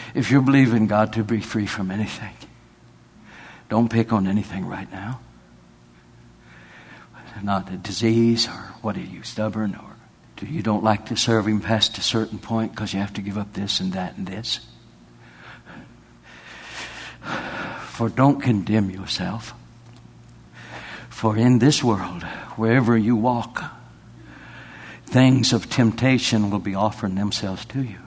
If you're believing God to be free from anything, don't pick on anything right now. Not a disease, or what are you, stubborn, or you don't like to serve Him past a certain point because you have to give up this and that and this. For don't condemn yourself. For in this world, wherever you walk, things of temptation will be offering themselves to you.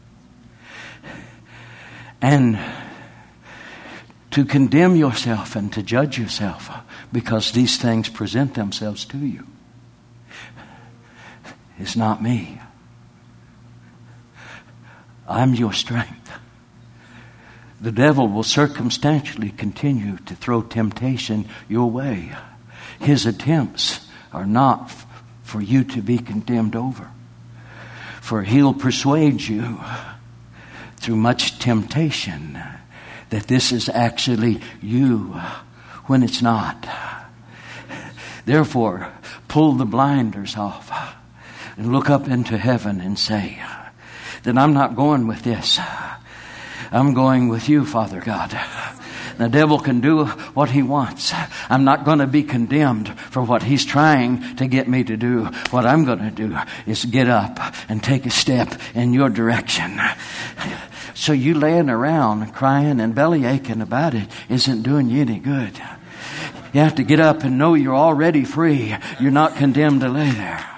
And to condemn yourself and to judge yourself because these things present themselves to you is not me. I'm your strength. The devil will circumstantially continue to throw temptation your way. His attempts are not for you to be condemned over. For he'll persuade you through much temptation that this is actually you when it's not. Therefore, pull the blinders off and look up into heaven and say that I'm not going with this. I'm going with you, Father God. The devil can do what he wants. I'm not going to be condemned for what he's trying to get me to do. What I'm going to do is get up and take a step in your direction. So you laying around crying and belly aching about it isn't doing you any good. You have to get up and know you're already free. You're not condemned to lay there.